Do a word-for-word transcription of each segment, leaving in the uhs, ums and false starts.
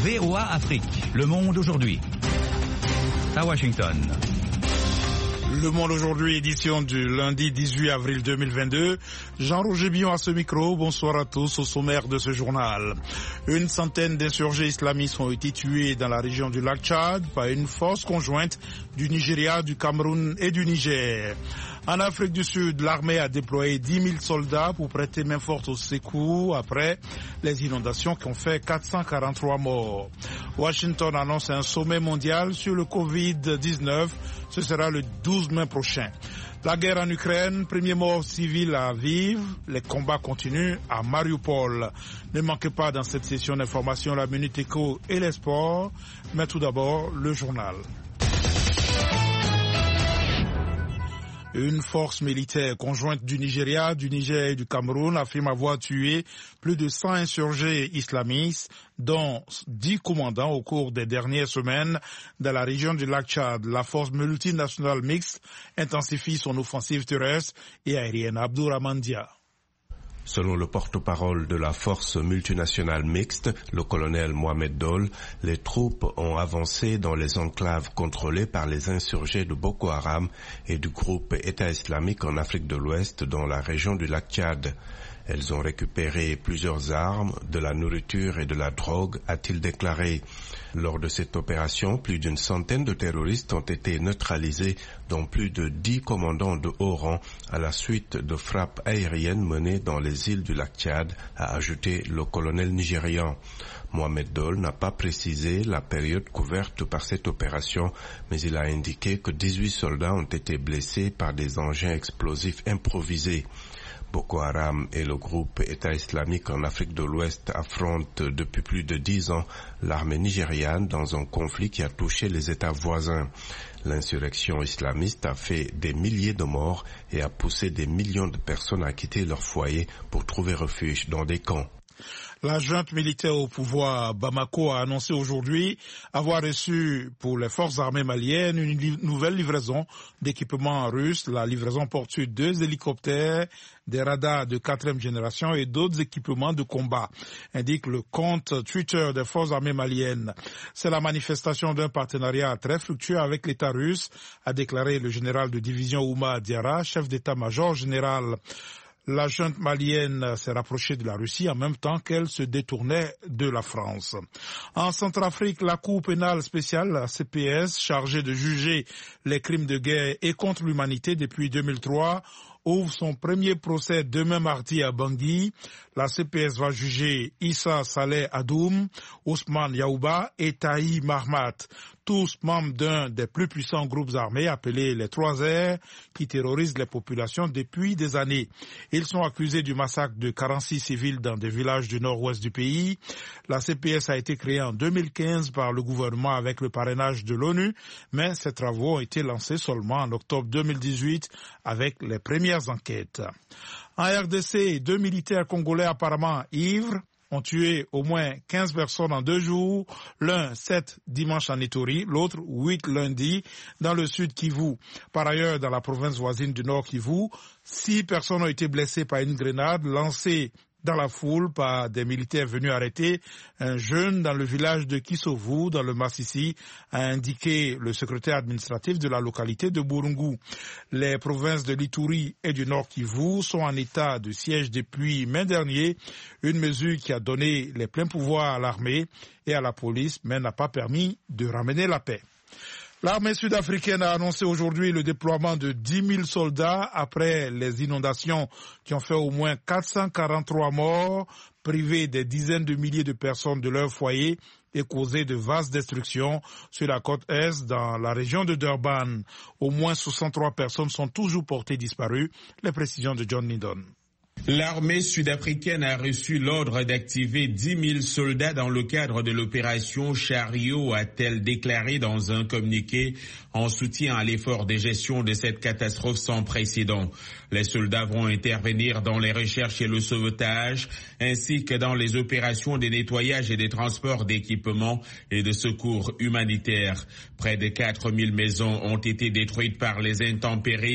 V O A Afrique, Le Monde aujourd'hui. À Washington. Le Monde aujourd'hui, édition du lundi dix-huit avril deux mille vingt-deux. Jean-Roger Billon à ce micro. Bonsoir à tous. Au sommaire de ce journal. Une centaine d'insurgés islamistes ont été tués dans la région du lac Tchad par une force conjointe du Nigeria, du Cameroun et du Niger. En Afrique du Sud, l'armée a déployé dix mille soldats pour prêter main forte au secours après les inondations qui ont fait quatre cent quarante-trois morts. Washington annonce un sommet mondial sur le covid dix-neuf. Ce sera le douze mai prochain. La guerre en Ukraine, premier mort civil à Lviv. Les combats continuent à Mariupol. Ne manquez pas dans cette session d'information la Minute Éco et les sports. Mais tout d'abord, le journal. Une force militaire conjointe du Nigeria, du Niger et du Cameroun affirme avoir tué plus de cent insurgés islamistes, dont dix commandants au cours des dernières semaines dans la région du lac Tchad. La force multinationale mixte intensifie son offensive terrestre et aérienne. Abdourahmane Dia. Selon le porte-parole de la force multinationale mixte, le colonel Mohamed Dol, les troupes ont avancé dans les enclaves contrôlées par les insurgés de Boko Haram et du groupe État islamique en Afrique de l'Ouest dans la région du lac Tchad. Elles ont récupéré plusieurs armes, de la nourriture et de la drogue, a-t-il déclaré. Lors de cette opération, plus d'une centaine de terroristes ont été neutralisés, dont plus de dix commandants de haut rang, à la suite de frappes aériennes menées dans les îles du lac Tchad, a ajouté le colonel nigérian. Mohamed Dol n'a pas précisé la période couverte par cette opération, mais il a indiqué que dix-huit soldats ont été blessés par des engins explosifs improvisés. Boko Haram et le groupe État islamique en Afrique de l'Ouest affrontent depuis plus de dix ans l'armée nigériane dans un conflit qui a touché les États voisins. L'insurrection islamiste a fait des milliers de morts et a poussé des millions de personnes à quitter leur foyer pour trouver refuge dans des camps. La junte militaire au pouvoir Bamako a annoncé aujourd'hui avoir reçu pour les forces armées maliennes une li- nouvelle livraison d'équipements russes. La livraison porte sur deux hélicoptères, des radars de quatrième génération et d'autres équipements de combat, indique le compte Twitter des forces armées maliennes. C'est la manifestation d'un partenariat très fructueux avec l'État russe, a déclaré le général de division Ouma Diarra, chef d'état-major général. La junte malienne s'est rapprochée de la Russie en même temps qu'elle se détournait de la France. En Centrafrique, la Cour pénale spéciale, la C P S, chargée de juger les crimes de guerre et contre l'humanité depuis deux mille trois, ouvre son premier procès demain mardi à Bangui. La C P S va juger Issa Saleh Adoum, Ousmane Yaouba et Taï Mahmat, tous membres d'un des plus puissants groupes armés appelés les trois R, qui terrorisent les populations depuis des années. Ils sont accusés du massacre de quarante-six civils dans des villages du nord-ouest du pays. La C P S a été créée en deux mille quinze par le gouvernement avec le parrainage de l'ONU, mais ces travaux ont été lancés seulement en octobre deux mille dix-huit avec les premières enquêtes. En R D C, deux militaires congolais apparemment ivres ont tué au moins quinze personnes en deux jours, l'un sept dimanche en Ituri, l'autre huit lundi dans le sud Kivu. Par ailleurs, dans la province voisine du nord Kivu, six personnes ont été blessées par une grenade lancée dans la foule par des militaires venus arrêter un jeune dans le village de Kisovu, dans le Massissi, a indiqué le secrétaire administratif de la localité de Burungu. Les provinces de l'Ituri et du Nord Kivu sont en état de siège depuis mai dernier, une mesure qui a donné les pleins pouvoirs à l'armée et à la police, mais n'a pas permis de ramener la paix. L'armée sud-africaine a annoncé aujourd'hui le déploiement de dix mille soldats après les inondations qui ont fait au moins quatre cent quarante-trois morts, privé des dizaines de milliers de personnes de leur foyer et causé de vastes destructions sur la côte Est dans la région de Durban. Au moins soixante-trois personnes sont toujours portées disparues. Les précisions de John Lydon. L'armée sud-africaine a reçu l'ordre d'activer dix mille soldats dans le cadre de l'opération Chariot, a-t-elle déclaré dans un communiqué en soutien à l'effort de gestion de cette catastrophe sans précédent. Les soldats vont intervenir dans les recherches et le sauvetage, ainsi que dans les opérations de nettoyage et de transport d'équipements et de secours humanitaires. Près de quatre mille maisons ont été détruites par les intempéries,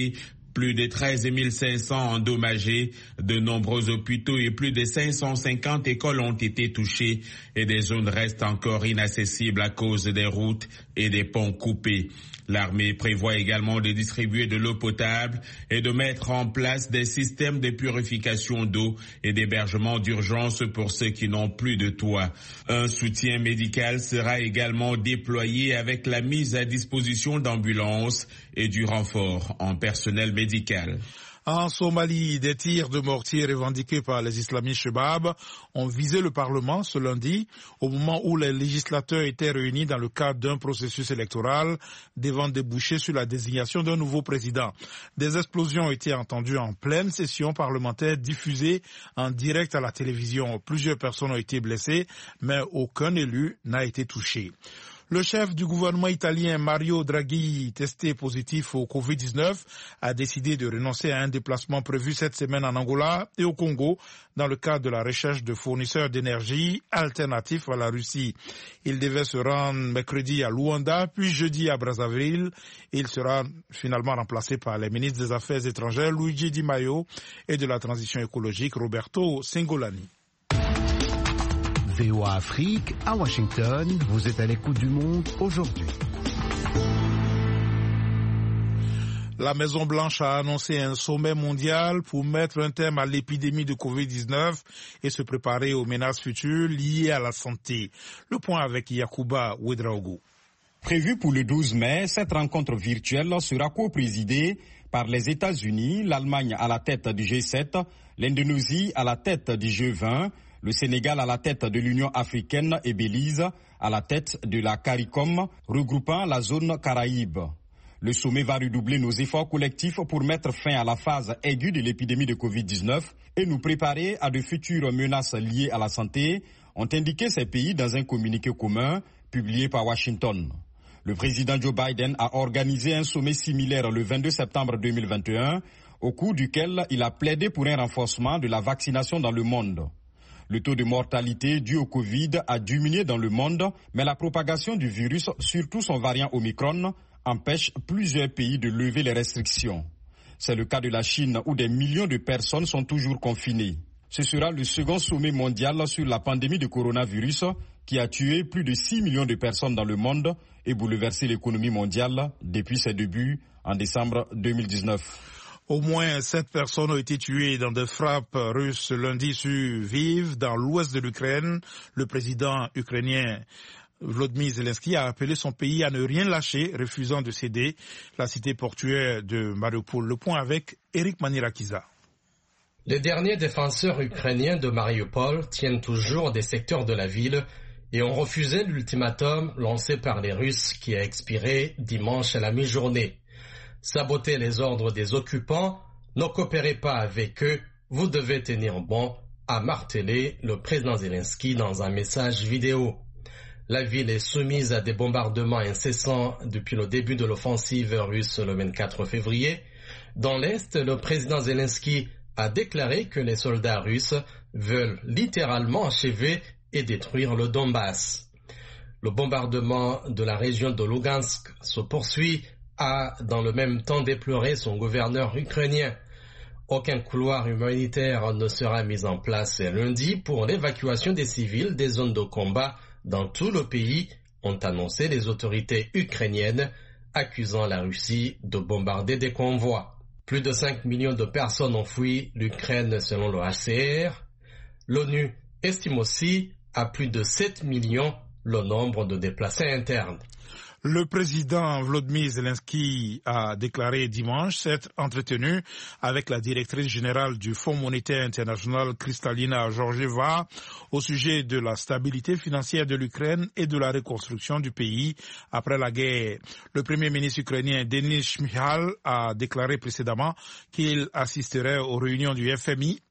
Plus de treize mille cinq cents endommagés, de nombreux hôpitaux et plus de cinq cent cinquante écoles ont été touchées et des zones restent encore inaccessibles à cause des routes et des ponts coupés. L'armée prévoit également de distribuer de l'eau potable et de mettre en place des systèmes de purification d'eau et d'hébergement d'urgence pour ceux qui n'ont plus de toit. Un soutien médical sera également déployé avec la mise à disposition d'ambulances et du renfort en personnel médical. En Somalie, des tirs de mortier revendiqués par les islamistes Shabab ont visé le Parlement ce lundi, au moment où les législateurs étaient réunis dans le cadre d'un processus électoral devant déboucher sur la désignation d'un nouveau président. Des explosions ont été entendues en pleine session parlementaire diffusée en direct à la télévision. Plusieurs personnes ont été blessées, mais aucun élu n'a été touché. Le chef du gouvernement italien Mario Draghi, testé positif au covid dix-neuf, a décidé de renoncer à un déplacement prévu cette semaine en Angola et au Congo dans le cadre de la recherche de fournisseurs d'énergie alternatifs à la Russie. Il devait se rendre mercredi à Luanda, puis jeudi à Brazzaville. Il sera finalement remplacé par les ministres des Affaires étrangères Luigi Di Maio et de la transition écologique Roberto Cingolani. V O A Afrique, à Washington, vous êtes à l'écoute du monde aujourd'hui. La Maison-Blanche a annoncé un sommet mondial pour mettre un terme à l'épidémie de covid dix-neuf et se préparer aux menaces futures liées à la santé. Le point avec Yacouba Ouedraogo. Prévu pour le douze mai, cette rencontre virtuelle sera co-présidée par les États-Unis, l'Allemagne à la tête du G sept, l'Indonésie à la tête du G vingt, le Sénégal à la tête de l'Union africaine et Belize à la tête de la CARICOM, regroupant la zone Caraïbe. Le sommet va redoubler nos efforts collectifs pour mettre fin à la phase aiguë de l'épidémie de covid dix-neuf et nous préparer à de futures menaces liées à la santé, ont indiqué ces pays dans un communiqué commun publié par Washington. Le président Joe Biden a organisé un sommet similaire le vingt-deux septembre deux mille vingt et un, au cours duquel il a plaidé pour un renforcement de la vaccination dans le monde. Le taux de mortalité dû au Covid a diminué dans le monde, mais la propagation du virus, surtout son variant Omicron, empêche plusieurs pays de lever les restrictions. C'est le cas de la Chine où des millions de personnes sont toujours confinées. Ce sera le second sommet mondial sur la pandémie de coronavirus qui a tué plus de six millions de personnes dans le monde et bouleversé l'économie mondiale depuis ses débuts en décembre deux mille dix-neuf. Au moins sept personnes ont été tuées dans des frappes russes lundi sur Lviv, dans l'ouest de l'Ukraine. Le président ukrainien Volodymyr Zelensky a appelé son pays à ne rien lâcher, refusant de céder la cité portuaire de Mariupol. Le point avec Eric Manirakiza. Les derniers défenseurs ukrainiens de Mariupol tiennent toujours des secteurs de la ville et ont refusé l'ultimatum lancé par les Russes qui a expiré dimanche à la mi-journée. Sabotez les ordres des occupants, ne coopérez pas avec eux, vous devez tenir bon, a martelé le président Zelensky dans un message vidéo. La ville est soumise à des bombardements incessants depuis le début de l'offensive russe le vingt-quatre février. Dans l'Est, le président Zelensky a déclaré que les soldats russes veulent littéralement achever et détruire le Donbass. Le bombardement de la région de Lugansk se poursuit, a dans le même temps déploré son gouverneur ukrainien. Aucun couloir humanitaire ne sera mis en place lundi pour l'évacuation des civils des zones de combat dans tout le pays, ont annoncé les autorités ukrainiennes, accusant la Russie de bombarder des convois. Plus de cinq millions de personnes ont fui l'Ukraine selon le H C R. L'ONU estime aussi à plus de sept millions le nombre de déplacés internes. Le président Volodymyr Zelensky a déclaré dimanche s'être entretenu avec la directrice générale du Fonds monétaire international Kristalina Georgieva au sujet de la stabilité financière de l'Ukraine et de la reconstruction du pays après la guerre. Le premier ministre ukrainien Denis Shmyhal a déclaré précédemment qu'il assisterait aux réunions du F M I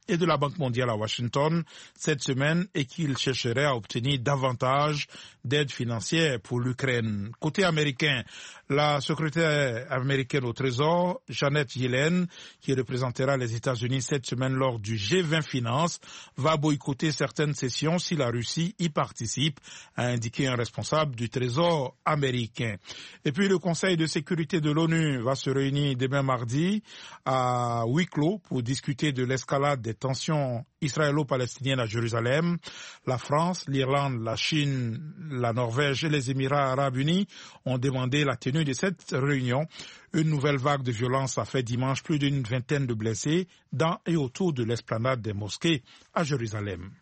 et de la Banque mondiale à Washington cette semaine et qu'il chercherait à obtenir davantage d'aide financière pour l'Ukraine. Côté américain, la secrétaire américaine au Trésor, Janet Yellen, qui représentera les États-Unis cette semaine lors du G vingt Finance, va boycotter certaines sessions si la Russie y participe, a indiqué un responsable du Trésor américain. Et puis le Conseil de sécurité de l'ONU va se réunir demain mardi à huis clos pour discuter de l'escalade des tensions israélo-palestiniennes à Jérusalem. La France, l'Irlande, la Chine, la Norvège et les Émirats arabes unis ont demandé la tenue de cette réunion. Une nouvelle vague de violence a fait dimanche plus d'une vingtaine de blessés dans et autour de l'esplanade des mosquées à Jérusalem.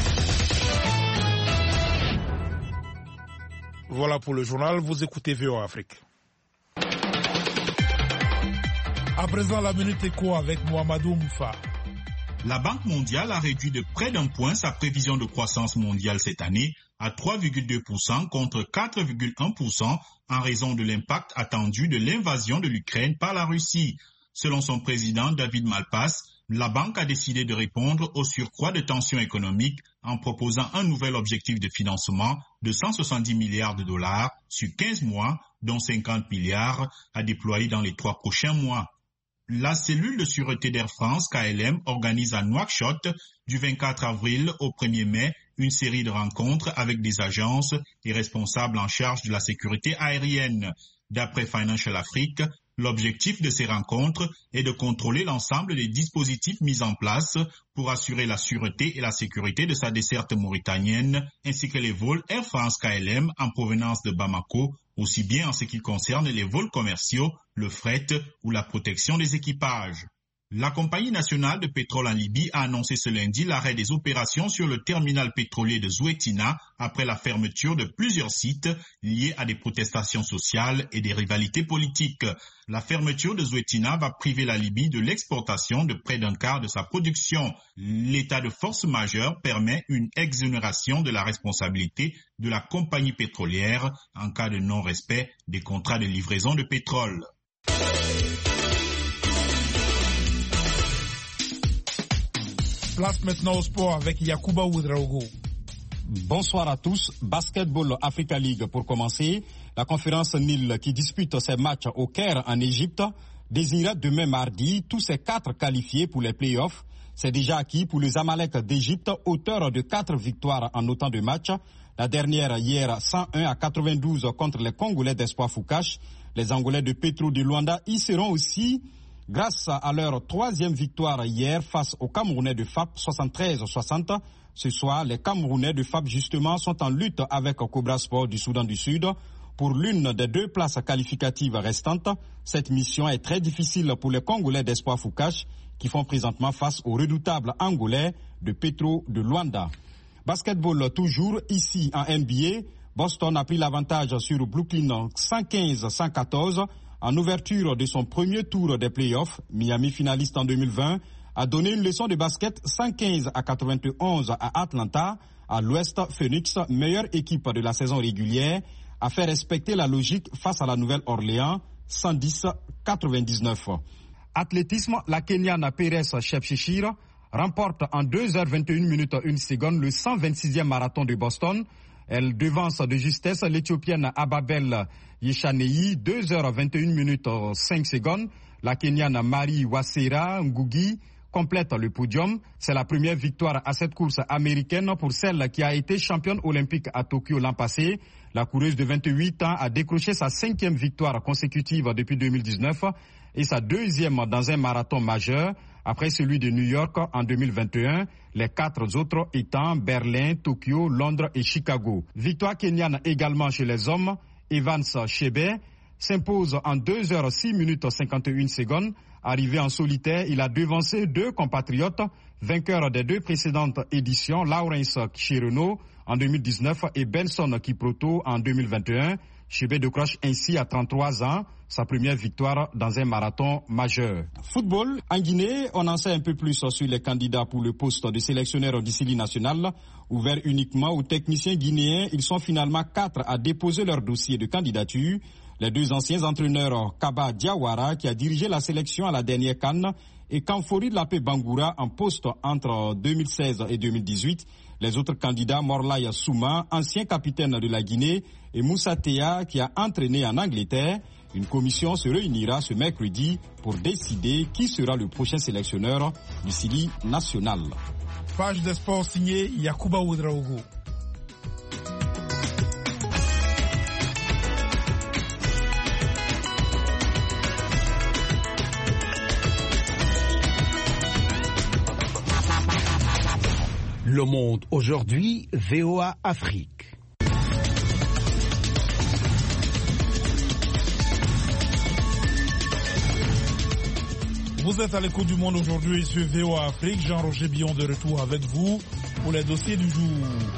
Voilà pour le journal, vous écoutez V O A Afrique. À présent, la Minute Éco avec Mohamedou Moufa. La Banque mondiale a réduit de près d'un point sa prévision de croissance mondiale cette année à trois virgule deux pour cent contre quatre virgule un pour cent en raison de l'impact attendu de l'invasion de l'Ukraine par la Russie. Selon son président David Malpass, la banque a décidé de répondre au surcroît de tensions économiques en proposant un nouvel objectif de financement de cent soixante-dix milliards de dollars sur quinze mois, dont cinquante milliards à déployer dans les trois prochains mois. La cellule de sûreté d'Air France, K L M, organise à Nouakchott du vingt-quatre avril au premier mai une série de rencontres avec des agences et responsables en charge de la sécurité aérienne. D'après Financial Afrique, l'objectif de ces rencontres est de contrôler l'ensemble des dispositifs mis en place pour assurer la sûreté et la sécurité de sa desserte mauritanienne, ainsi que les vols Air France K L M en provenance de Bamako, aussi bien en ce qui concerne les vols commerciaux, le fret ou la protection des équipages. La compagnie nationale de pétrole en Libye a annoncé ce lundi l'arrêt des opérations sur le terminal pétrolier de Zouetina après la fermeture de plusieurs sites liés à des protestations sociales et des rivalités politiques. La fermeture de Zouetina va priver la Libye de l'exportation de près d'un quart de sa production. L'état de force majeure permet une exonération de la responsabilité de la compagnie pétrolière en cas de non-respect des contrats de livraison de pétrole. Place maintenant au sport avec Yacouba Ouedraogo. Bonsoir à tous. Basketball Africa League pour commencer. La conférence Nil qui dispute ses matchs au Caire en Égypte désignera demain mardi tous ses quatre qualifiés pour les playoffs. C'est déjà acquis pour les Zamalek d'Égypte, auteur de quatre victoires en autant de matchs. La dernière hier cent un à quatre-vingt-douze contre les Congolais d'Espoir Foucache. Les Angolais de Petro de Luanda y seront aussi grâce à leur troisième victoire hier face aux Camerounais de F A P soixante-treize à soixante. Ce soir, les Camerounais de F A P justement sont en lutte avec Cobra Sport du Soudan du Sud pour l'une des deux places qualificatives restantes. Cette mission est très difficile pour les Congolais d'Espoir Foucache qui font présentement face aux redoutables Angolais de Petro de Luanda. Basketball toujours ici en N B A. Boston a pris l'avantage sur Brooklyn cent quinze à cent quatorze. En ouverture de son premier tour des playoffs, Miami, finaliste en deux mille vingt, a donné une leçon de basket cent quinze à quatre-vingt-onze à Atlanta. À l'Ouest, Phoenix, meilleure équipe de la saison régulière, a fait respecter la logique face à la Nouvelle-Orléans, cent dix à quatre-vingt-dix-neuf. Athlétisme, la Kenyane Perez Chepchirchir remporte en deux heures vingt et une minutes une seconde le cent vingt-sixième marathon de Boston. Elle devance de justesse l'Éthiopienne Ababel Yeshanei, deux heures vingt et une minutes cinq secondes. La Kenyane Marie Wasera Ngugi complète le podium. C'est la première victoire à cette course américaine pour celle qui a été championne olympique à Tokyo l'an passé. La coureuse de vingt-huit ans a décroché sa cinquième victoire consécutive depuis deux mille dix-neuf et sa deuxième dans un marathon majeur, après celui de New York en deux mille vingt et un, les quatre autres étant Berlin, Tokyo, Londres et Chicago. Victoire kenyane également chez les hommes. Evans Chebe s'impose en deux heures six minutes cinquante et une secondes. Arrivé en solitaire, il a devancé deux compatriotes, vainqueurs des deux précédentes éditions, Lawrence Chirono en deux mille dix-neuf et Benson Kiproto en deux mille vingt et un. Chebe décroche ainsi à trente-trois ans sa première victoire dans un marathon majeur. Football, en Guinée, on en sait un peu plus sur les candidats pour le poste de sélectionneur du Sili national. Ouvert uniquement aux techniciens guinéens, ils sont finalement quatre à déposer leur dossier de candidature. Les deux anciens entraîneurs Kaba Diawara, qui a dirigé la sélection à la dernière CAN, et Kamfori Lapé Bangoura en poste entre deux mille seize et deux mille dix-huit. Les autres candidats, Morlaï Souma, ancien capitaine de la Guinée, et Moussa Teya, qui a entraîné en Angleterre. Une commission se réunira ce mercredi pour décider qui sera le prochain sélectionneur du Sili national. Page des sports signée Yacouba Ouedraogo. Le Monde aujourd'hui, V O A Afrique. Vous êtes à l'écoute du Monde aujourd'hui sur V O A Afrique. Jean-Roger Billon de retour avec vous pour les dossiers du jour.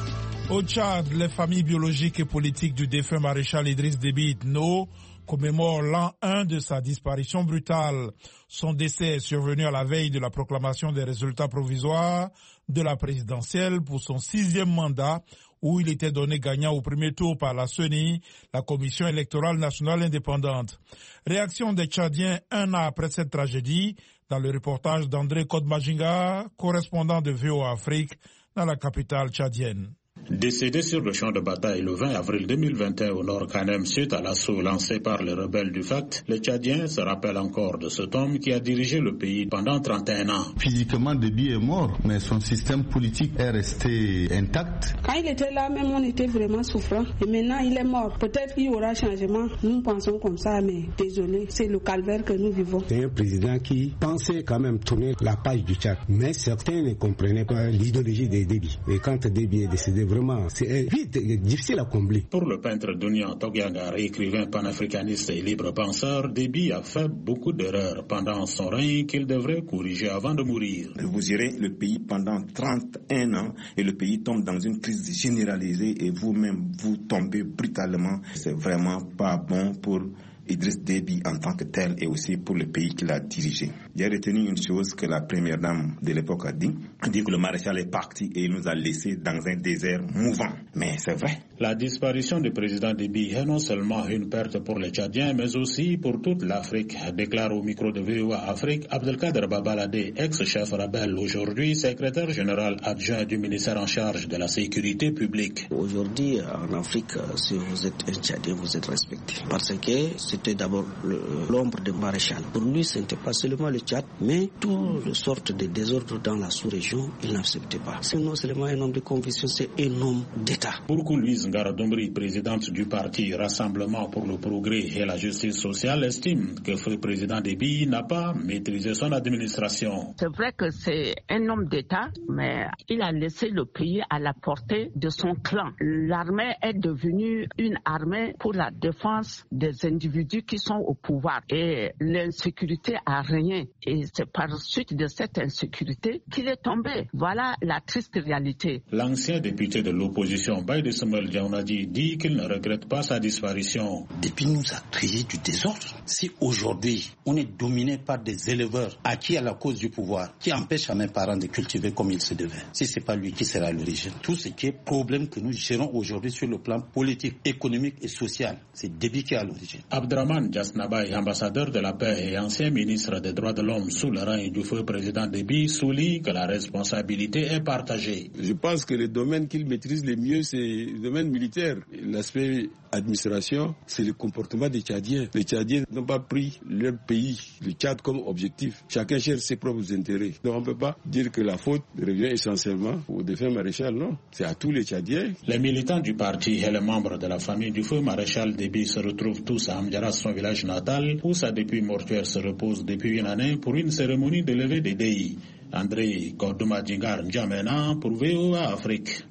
Au Tchad, les familles biologiques et politiques du défunt maréchal Idriss Déby Itno commémorent l'an un de sa disparition brutale. Son décès est survenu à la veille de la proclamation des résultats provisoires de la présidentielle pour son sixième mandat, où il était donné gagnant au premier tour par la C E N I, la Commission électorale nationale indépendante. Réaction des Tchadiens un an après cette tragédie, dans le reportage d'André Kodmajinga, correspondant de V O A Afrique dans la capitale tchadienne. Décédé sur le champ de bataille le vingt avril deux mille vingt et un au nord Kanem suite à l'assaut lancé par les rebelles du F A C T, les Tchadiens se rappellent encore de cet homme qui a dirigé le pays pendant trente et un ans. Physiquement, Déby est mort, mais son système politique est resté intact. Quand il était là, même on était vraiment souffrant. Et maintenant, il est mort. Peut-être qu'il y aura changement. Nous pensons comme ça, mais désolé, c'est le calvaire que nous vivons. C'est un président qui pensait quand même tourner la page du Tchad. Mais certains ne comprenaient pas l'idéologie de Déby. Et quand Déby est décédé, vraiment, c'est vite, difficile à combler. Pour le peintre Dounian Togyangare, écrivain panafricaniste et libre penseur, Déby a fait beaucoup d'erreurs pendant son règne qu'il devrait corriger avant de mourir. Vous gérez le pays pendant trente et un ans et le pays tombe dans une crise généralisée et vous-même vous tombez brutalement. C'est vraiment pas bon pour Idriss Déby en tant que tel et aussi pour le pays qu'il a dirigé. J'ai retenu une chose que la première dame de l'époque a dit. Elle dit que le maréchal est parti et il nous a laissés dans un désert mouvant. Mais c'est vrai. La disparition du président Déby est non seulement une perte pour les Tchadiens, mais aussi pour toute l'Afrique, déclare au micro de V O A Afrique Abdelkader Babalade, ex-chef rebelle, aujourd'hui secrétaire général adjoint du ministère en charge de la sécurité publique. Aujourd'hui, en Afrique, si vous êtes un Tchadien, vous êtes respecté. Parce que c'était d'abord l'ombre de maréchal. Pour lui, ce n'était pas seulement le Tchad, mais toutes sortes de désordres dans la sous-région, il n'acceptait pas. C'est non seulement un homme de conviction, c'est un homme d'État. Pour Louise Ngara Dombri, présidente du parti Rassemblement pour le progrès et la justice sociale, estime que le président Déby n'a pas maîtrisé son administration. C'est vrai que c'est un homme d'État, mais il a laissé le pays à la portée de son clan. L'armée est devenue une armée pour la défense des individus qui sont au pouvoir. Et l'insécurité a régné. Et c'est par suite de cette insécurité qu'il est tombé. Voilà la triste réalité. L'ancien député de l'opposition, Baïd Samuel Diaounadi, dit qu'il ne regrette pas sa disparition. Déby nous a créé du désordre. Si aujourd'hui on est dominé par des éleveurs acquis à la cause du pouvoir, qui empêchent à mes parents de cultiver comme il se devait, si ce n'est pas lui qui sera à l'origine, tout ce qui est problème que nous gérons aujourd'hui sur le plan politique, économique et social, c'est Déby qui est à l'origine. Abdraman Jasnabaye, ambassadeur de la paix et ancien ministre des droits de l'homme sous le règne du feu président Déby, souligne que la responsabilité est partagée. Je pense que le domaine qu'il maîtrise le mieux, c'est le domaine militaire. L'aspect administration, c'est le comportement des Tchadiens. Les Tchadiens n'ont pas pris leur pays, le Tchad, comme objectif. Chacun cherche ses propres intérêts. Donc on ne peut pas dire que la faute revient essentiellement au défunt maréchal, non. C'est à tous les Tchadiens. Les militants du parti et les membres de la famille du feu maréchal Déby se retrouvent tous à Amdjara, son village natal, où sa dépouille mortuaire se repose depuis une année pour une cérémonie de levée des déis. André Kordouma Djingar N'Djamena pour V O A Afrique.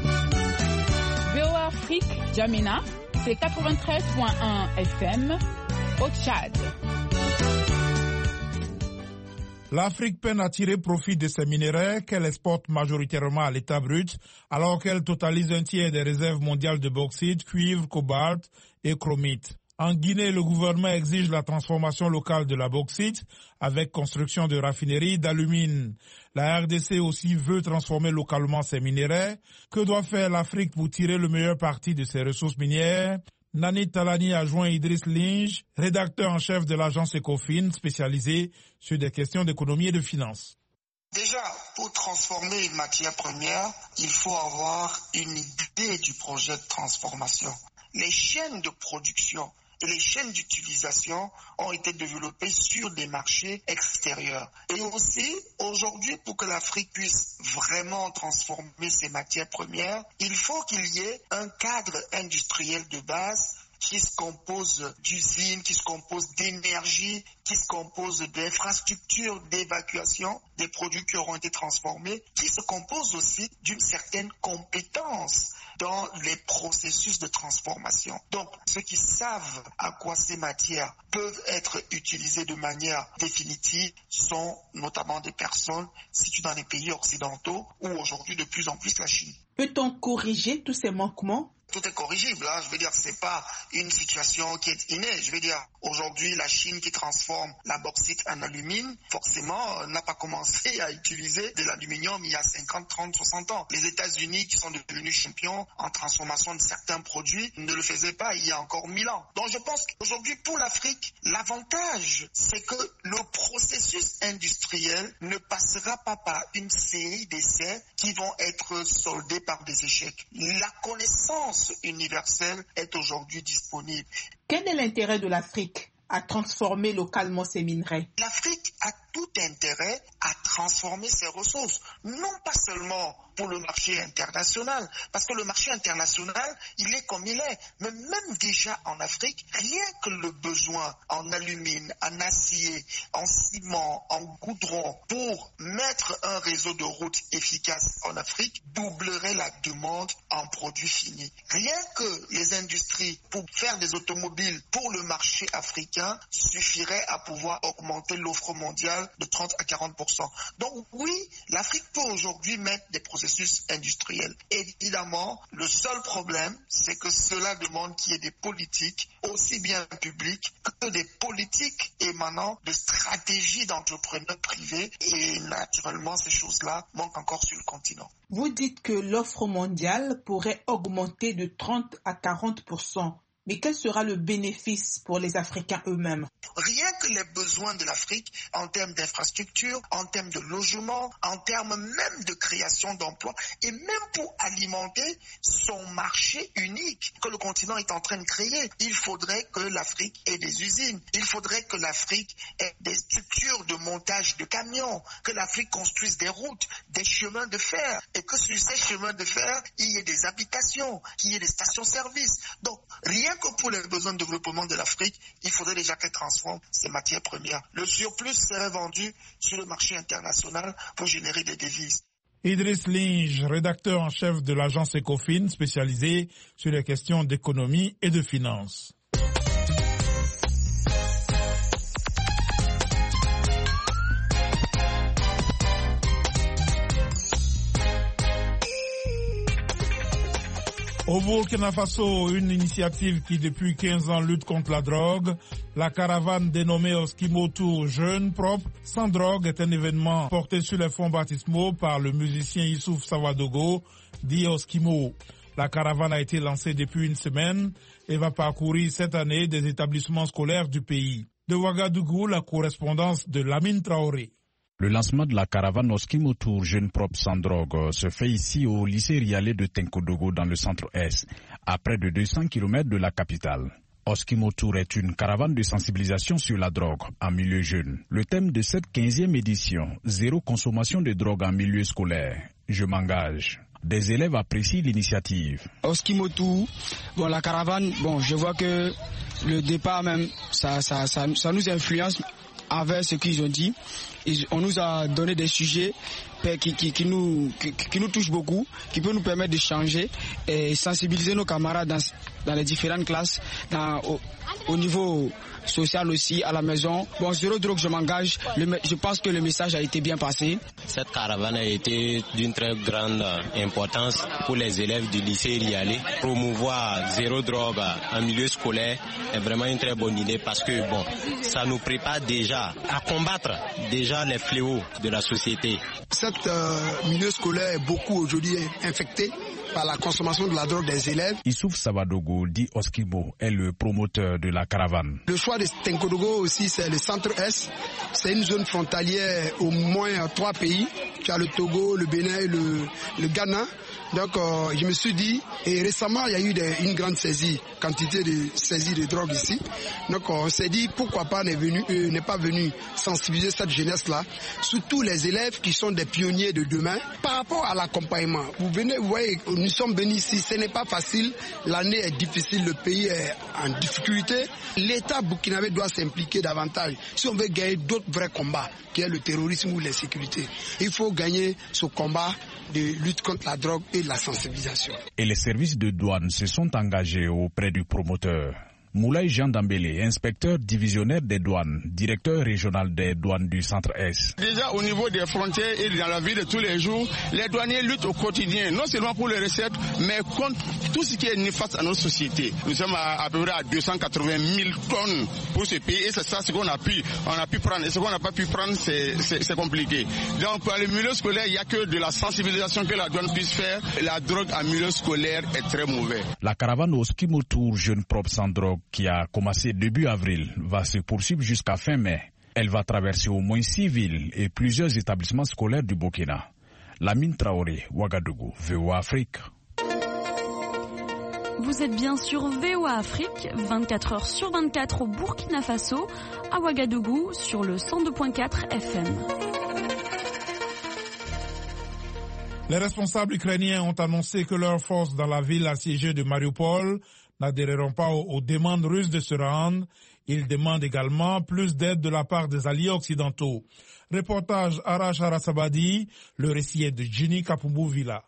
V O A Afrique, N'Djamena, c'est quatre-vingt-treize virgule un F M au Tchad. L'Afrique peine à tirer profit de ses minerais qu'elle exporte majoritairement à l'état brut, alors qu'elle totalise un tiers des réserves mondiales de bauxite, cuivre, cobalt et chromite. En Guinée, le gouvernement exige la transformation locale de la bauxite avec construction de raffineries d'alumine. La R D C aussi veut transformer localement ses minéraux. Que doit faire l'Afrique pour tirer le meilleur parti de ses ressources minières? Nani Talani a joint Idriss Linge, rédacteur en chef de l'agence Ecofin, spécialisée sur des questions d'économie et de finances. Déjà, pour transformer une matière première, il faut avoir une idée du projet de transformation. Les chaînes de production et les chaînes d'utilisation ont été développées sur des marchés extérieurs. Et aussi, aujourd'hui, pour que l'Afrique puisse vraiment transformer ses matières premières, il faut qu'il y ait un cadre industriel de base qui se compose d'usines, qui se compose d'énergie, qui se compose d'infrastructures d'évacuation des produits qui auront été transformés, qui se compose aussi d'une certaine compétence dans les processus de transformation. Donc, ceux qui savent à quoi ces matières peuvent être utilisées de manière définitive sont notamment des personnes situées dans les pays occidentaux ou aujourd'hui de plus en plus la Chine. Peut-on corriger tous ces manquements ? Tout est corrigible, hein. Je veux dire, c'est pas une situation qui est innée. Je veux dire, aujourd'hui, la Chine qui transforme la bauxite en alumine, forcément, euh, n'a pas commencé à utiliser de l'aluminium il y a cinquante, trente, soixante ans. Les États-Unis, qui sont devenus champions en transformation de certains produits, ne le faisaient pas il y a encore mille ans. Donc, je pense qu'aujourd'hui, pour l'Afrique, l'avantage, c'est que le processus industriel ne passera pas par une série d'essais qui vont être soldés par des échecs. La connaissance universelle est aujourd'hui disponible. Quel est l'intérêt de l'Afrique à transformer localement ses minerais? L'Afrique a tout intérêt à transformer ses ressources, non pas seulement pour le marché international, parce que le marché international, il est comme il est. Mais même déjà en Afrique, rien que le besoin en alumine, en acier, en ciment, en goudron, pour mettre un réseau de routes efficace en Afrique, doublerait la demande en produits finis. Rien que les industries pour faire des automobiles pour le marché africain suffirait à pouvoir augmenter l'offre mondiale de trente à quarante pour cent. Donc oui, l'Afrique peut aujourd'hui mettre des processus industriels. Évidemment, le seul problème, c'est que cela demande qu'il y ait des politiques, aussi bien publiques que des politiques émanant de stratégies d'entrepreneurs privés. Et naturellement, ces choses-là manquent encore sur le continent. Vous dites que l'offre mondiale pourrait augmenter de trente à quarante pour cent. Mais quel sera le bénéfice pour les Africains eux-mêmes? Rien que les besoins de l'Afrique en termes d'infrastructures, en termes de logement, en termes même de création d'emplois et même pour alimenter son marché unique que le continent est en train de créer. Il faudrait que l'Afrique ait des usines, il faudrait que l'Afrique ait des structures de montage de camions, que l'Afrique construise des routes, des chemins de fer et que sur ces chemins de fer, il y ait des habitations, qu'il y ait des stations-service. Donc, rien que pour les besoins de développement de l'Afrique, il faudrait déjà qu'elle transforme ses matières premières. Le surplus serait vendu sur le marché international pour générer des devises. Idriss Linge, rédacteur en chef de l'agence Ecofin, spécialisée sur les questions d'économie et de finances. Au Burkina Faso, une initiative qui depuis quinze ans lutte contre la drogue. La caravane dénommée Oskimo Tour Jeunes Propres sans drogue est un événement porté sur les fonds baptismaux par le musicien Issouf Sawadogo, dit Oskimo. La caravane a été lancée depuis une semaine et va parcourir cette année des établissements scolaires du pays. De Ouagadougou, la correspondance de Lamine Traoré. Le lancement de la caravane Oskimo Tour Jeunes Propres sans drogue se fait ici au lycée Rialé de Tenkodogo dans le centre-est, à près de deux cents kilomètres de la capitale. Oskimo Tour est une caravane de sensibilisation sur la drogue en milieu jeune. Le thème de cette quinzième édition, zéro consommation de drogue en milieu scolaire. Je m'engage. Des élèves apprécient l'initiative. Oskimo Tour, bon la caravane, bon je vois que le départ même, ça, ça, ça, ça nous influence avec ce qu'ils ont dit. Ils, on nous a donné des sujets qui, qui, qui, nous, qui, qui nous touchent beaucoup, qui peuvent nous permettre de changer et sensibiliser nos camarades dans, dans les différentes classes, dans, au, au niveau social aussi, à la maison. Bon, zéro drogue, je m'engage. Le, je pense que le message a été bien passé. Cette caravane a été d'une très grande importance pour les élèves du lycée Rialé. Promouvoir zéro drogue en milieu scolaire est vraiment une très bonne idée parce que bon, ça nous prépare déjà à combattre déjà les fléaux de la société. Cet euh, milieu scolaire est beaucoup aujourd'hui infecté par la consommation de la drogue des élèves. Issouf Sabadogo, dit Oskimo, est le promoteur de la caravane. Le choix de Tenkodogo aussi, c'est le centre-est. C'est une zone frontalière au moins trois pays. Tu as le Togo, le Bénin et le, le Ghana. Donc euh, je me suis dit, et récemment il y a eu des, une grande saisie, quantité de saisie de drogue ici. Donc on s'est dit pourquoi pas n'est venu, euh, n'est pas venu sensibiliser cette jeunesse-là, surtout les élèves qui sont des pionniers de demain. Par rapport à l'accompagnement, vous venez, vous voyez, nous sommes venus ici, ce n'est pas facile, l'année est difficile, le pays est en difficulté. L'État burkinabé doit s'impliquer davantage si on veut gagner d'autres vrais combats, qui est le terrorisme ou l'insécurité. Il faut gagner ce combat de lutte contre la drogue et la sensibilisation. Et les services de douane se sont engagés auprès du promoteur. Moulay Jean Dambélé, inspecteur divisionnaire des douanes, directeur régional des douanes du Centre-Est. Déjà au niveau des frontières et dans la vie de tous les jours, les douaniers luttent au quotidien, non seulement pour les recettes, mais contre tout ce qui est néfaste à notre société. Nous sommes à, à peu près à deux cent quatre-vingt mille tonnes pour ce pays et c'est ça ce qu'on a pu, on a pu prendre. Et ce qu'on n'a pas pu prendre, c'est, c'est, c'est compliqué. Donc pour le milieu scolaire, il n'y a que de la sensibilisation que la douane puisse faire. La drogue en milieu scolaire est très mauvaise. La caravane au Oskimo Tour Jeunes Propres sans drogue, qui a commencé début avril, va se poursuivre jusqu'à fin mai. Elle va traverser au moins six villes et plusieurs établissements scolaires du Burkina. Lamine Traoré, Ouagadougou, V O A Afrique. Vous êtes bien sur V O A Afrique, vingt-quatre heures sur vingt-quatre au Burkina Faso, à Ouagadougou, sur le cent deux virgule quatre F M. Les responsables ukrainiens ont annoncé que leurs forces dans la ville assiégée de Mariupol n'adhéreront pas aux, aux demandes russes de se rendre. Ils demandent également plus d'aide de la part des alliés occidentaux. Reportage Arash Arasabadi, le récit est de Ginny Kapumbu-Villa.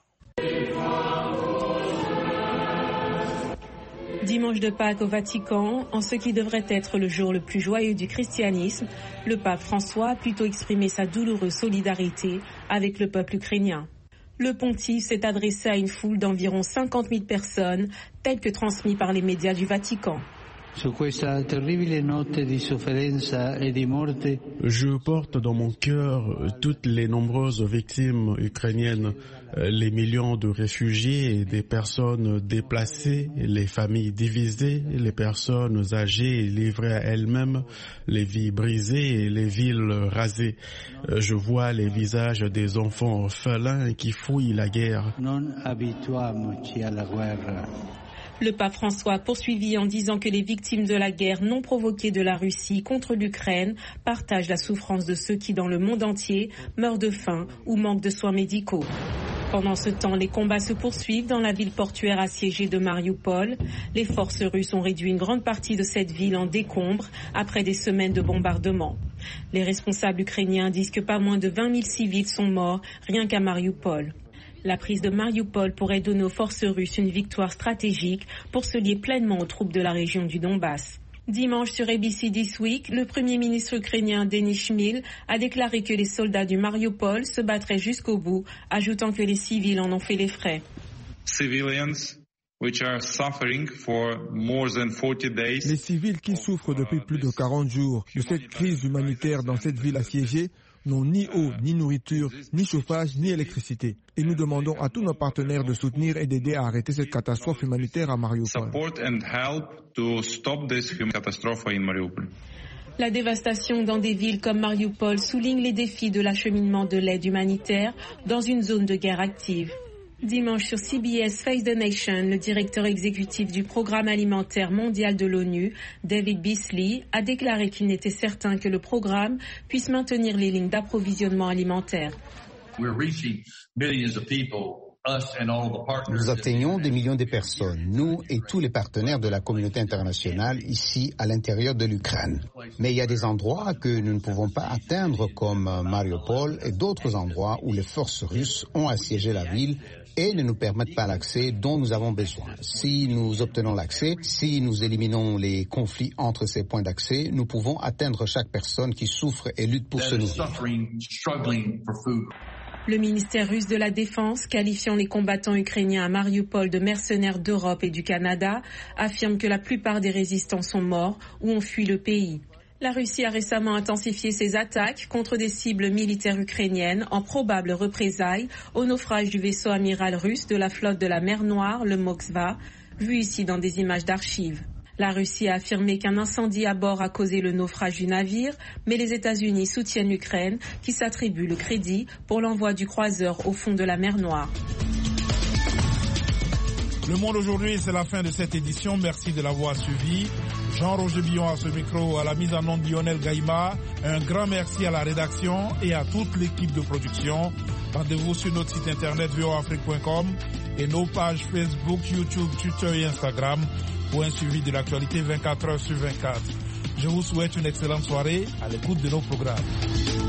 Dimanche de Pâques au Vatican, en ce qui devrait être le jour le plus joyeux du christianisme, le pape François a plutôt exprimé sa douloureuse solidarité avec le peuple ukrainien. Le pontife s'est adressé à une foule d'environ cinquante mille personnes, tel que transmis par les médias du Vatican. Je porte dans mon cœur toutes les nombreuses victimes ukrainiennes, les millions de réfugiés et des personnes déplacées, les familles divisées, les personnes âgées livrées à elles-mêmes, les vies brisées et les villes rasées. Je vois les visages des enfants orphelins qui fouillent la guerre. Le pape François a poursuivi en disant que les victimes de la guerre non provoquée de la Russie contre l'Ukraine partagent la souffrance de ceux qui, dans le monde entier, meurent de faim ou manquent de soins médicaux. Pendant ce temps, les combats se poursuivent dans la ville portuaire assiégée de Mariupol. Les forces russes ont réduit une grande partie de cette ville en décombres après des semaines de bombardements. Les responsables ukrainiens disent que pas moins de vingt mille civils sont morts rien qu'à Mariupol. La prise de Mariupol pourrait donner aux forces russes une victoire stratégique pour se lier pleinement aux troupes de la région du Donbass. Dimanche sur A B C This Week, le premier ministre ukrainien Denis Shmyhal a déclaré que les soldats du Mariupol se battraient jusqu'au bout, ajoutant que les civils en ont fait les frais. Les civils qui souffrent depuis plus de quarante jours de cette crise humanitaire dans cette ville assiégée n'ont ni eau, ni nourriture, ni chauffage, ni électricité. Et nous demandons à tous nos partenaires de soutenir et d'aider à arrêter cette catastrophe humanitaire à Mariupol. La dévastation dans des villes comme Mariupol souligne les défis de l'acheminement de l'aide humanitaire dans une zone de guerre active. Dimanche sur C B S Face the Nation, le directeur exécutif du Programme alimentaire mondial de l'ONU, David Beasley, a déclaré qu'il n'était certain que le programme puisse maintenir les lignes d'approvisionnement alimentaire. Nous atteignons des millions de personnes, nous et tous les partenaires de la communauté internationale ici à l'intérieur de l'Ukraine. Mais il y a des endroits que nous ne pouvons pas atteindre comme Mariupol et d'autres endroits où les forces russes ont assiégé la ville et ne nous permettent pas l'accès dont nous avons besoin. Si nous obtenons l'accès, si nous éliminons les conflits entre ces points d'accès, nous pouvons atteindre chaque personne qui souffre et lutte pour se nourrir. Le ministère russe de la Défense, qualifiant les combattants ukrainiens à Mariupol de mercenaires d'Europe et du Canada, affirme que la plupart des résistants sont morts ou ont fui le pays. La Russie a récemment intensifié ses attaques contre des cibles militaires ukrainiennes en probable représailles au naufrage du vaisseau amiral russe de la flotte de la mer Noire, le Moskva, vu ici dans des images d'archives. La Russie a affirmé qu'un incendie à bord a causé le naufrage du navire, mais les États-Unis soutiennent l'Ukraine qui s'attribue le crédit pour l'envoi du croiseur au fond de la mer Noire. Le Monde aujourd'hui, c'est la fin de cette édition. Merci de l'avoir suivi. Jean-Roger Billon à ce micro, à la mise en onde Lionel Gaïma. Un grand merci à la rédaction et à toute l'équipe de production. Rendez-vous sur notre site internet v o afrique point com et nos pages Facebook, YouTube, Twitter et Instagram pour un suivi de l'actualité vingt-quatre heures sur vingt-quatre. Je vous souhaite une excellente soirée à l'écoute de nos programmes.